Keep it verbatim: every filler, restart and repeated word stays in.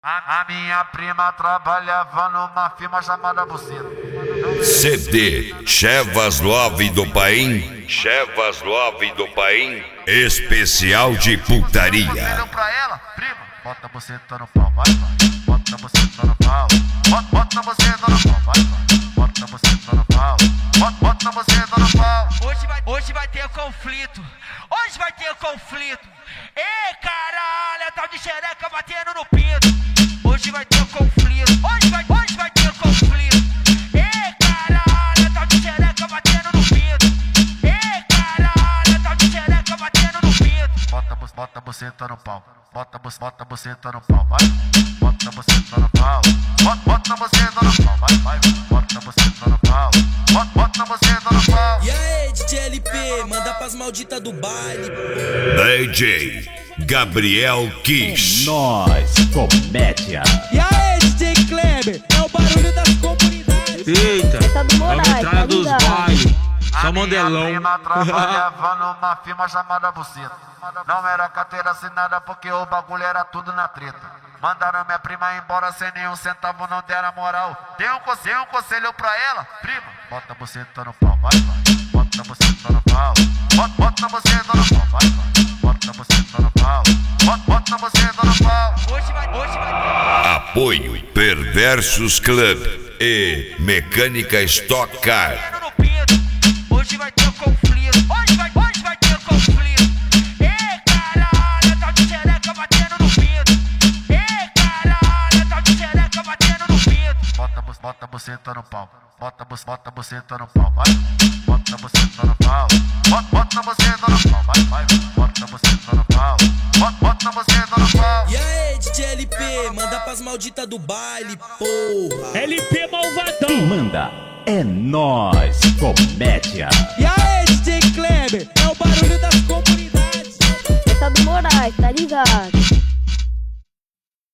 A, a minha prima trabalhava numa firma chamada Buceta. C D Chevas Love do Paim, Chevas Love do Paim, especial de putaria. Filho pra ela, prima, bota a buceta no pau, vai, vai. Bota a buceta no pau, bota, bota a buceta no pau, vai, vai. Bota a buceta no pau, bota, bota a buceta no pau. Hoje vai, hoje vai ter conflito, hoje vai ter conflito. Ei, caralho, a tal de xereca batendo no pinto. Hoje vai ter conflito, hoje vai, hoje vai ter conflito. Ei, caralho, a tal de xereca batendo no pinto. Ei, caralho, a tal de xereca batendo no pinto. Bota, bota a buceta no pau, bota, bota a buceta no pau, vai. Bota a buceta no pau, bota, bota a buceta no pau, vai, vai. Bota a buceta no pau, bota, bota a buceta no pau. E aí, D J L P, manda pras malditas do baile. D J Gabriel Kiss. Nós, comédia. E aí, D J Kleber, é o barulho das comunidades. Eita, Tá do vamos Moraes, entrar tá dos ligado? bailes. A Só minha mandelão. prima trabalhava numa firma chamada Buceta. Não era carteira assinada porque o bagulho era tudo na treta. Mandaram minha prima embora sem nenhum centavo, não deram moral. Dei um conselho, um conselho pra ela, prima, bota a buceta no pau, vai, vai. Bota a buceta no pau, bota, bota a buceta no pau, vai, vai. Bota a buceta no pau, bota, bota a buceta no pau. Hoje vai, hoje vai ter. Apoio Perversos Club e Mecânica Stock Car. Batendo no pinto. Hoje vai ter conflito, hoje vai, hoje vai ter conflito. Ei, caralho, a tal de xereca batendo no pinto. Ei, caralho, a tal de xereca batendo no pinto. Bota, bu- bota a buceta no pau, bota, bu- bota a buceta no pau, vai. Bota a buceta no pau, bota, bota a buceta no pau, vai, vai. Bota a buceta no pau, bota, bota a buceta no pau. E aí, D J L P, manda pras malditas do baile, porra. L P malvadão. Quem manda é nós, comédia. E aí, D J Kleber, é o barulho das comunidades. Tá do Moraes, tá ligado?